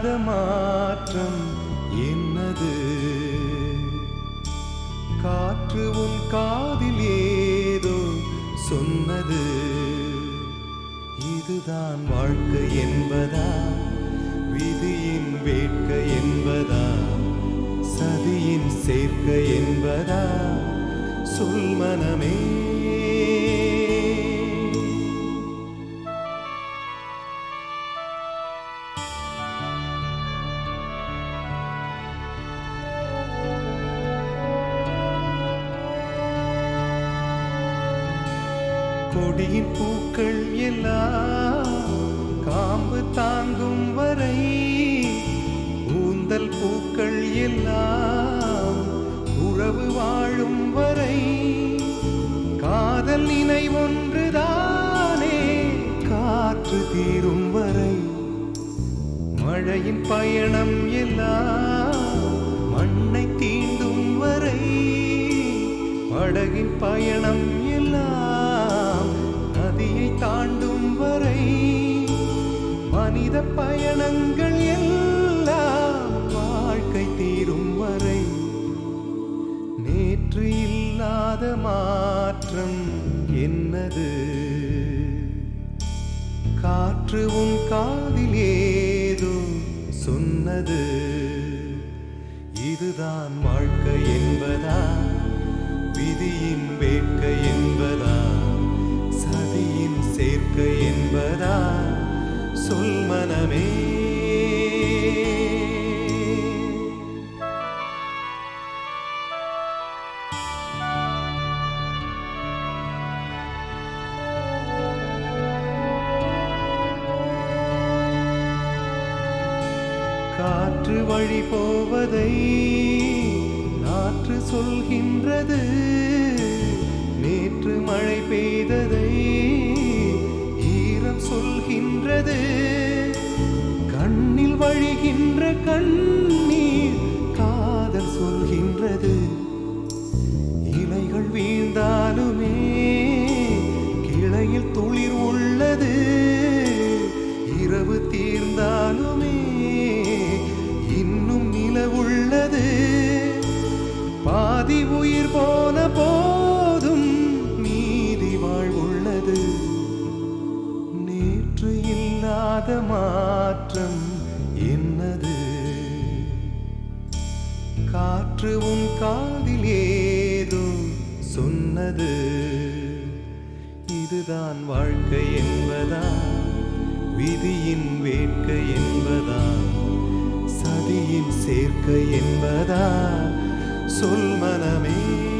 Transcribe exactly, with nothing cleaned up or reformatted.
இல்லாத மாற்றம் என்னது? காற்று உன் காதில் ஏதோ சொன்னது. இதுதான் வாழ்க்கை என்பதா, விதியின் வேட்கை என்பதா, சதியின் சேர்க்கை என்பதா? சொல் மனமே. கொடியின் பூக்கள் எல்லாம் காம்பு தாங்கும் வரை, ஊந்தல் பூக்கள் எல்லாம் உறவு வாழும் வரை, காதல் நினைவொன்றுதானே காற்று தீரும் வரை, மழையின் பயணம் எல்லாம் மண்ணை தீண்டும் வரை, படகின் பயணம் எல்லாம் நதியை தாண்டும் வரை, மனித பயணங்கள் எல்லாம் வாழ்க்கை தீரும் வரை, நேற்று இல்லாத மாற்றம் என்னது? காற்று உன் காதில் ஏதோ சொன்னது. இதுதான் வாழ்க்கை என்பதா, விதியின் வேட்கை என்பதா, சதியின் சேர்க்கை என்பதா? சொல் மனமே. காற்று வழி போவதை நாற்று சொல்கின்றது, நேற்று மழை பெய்ததை ஈரம் சொல்கின்றது, கண்ணில் வழிகின்ற கண்ணீர் காதல் சொல்கின்றது, இலைகள் வீழ்ந்தாலுமே கிளையில் துளிர் உள்ளது, இரவு தீர்ந்தாலுமே இன்னும் நிலவுள்ளது, பாதி உயிர் போன போதும் நீதி வாழ்வுள்ளது, நேற்று இல்லாத மாற்றம் என்னது? காற்று உன் காதில் ஏதோ சொன்னது. இதுதான் வாழ்க்கை என்பதா, விதியின் வேட்கை என்பதா, சதியின் சேர்க்கை என்பதா? சொல் மனமே.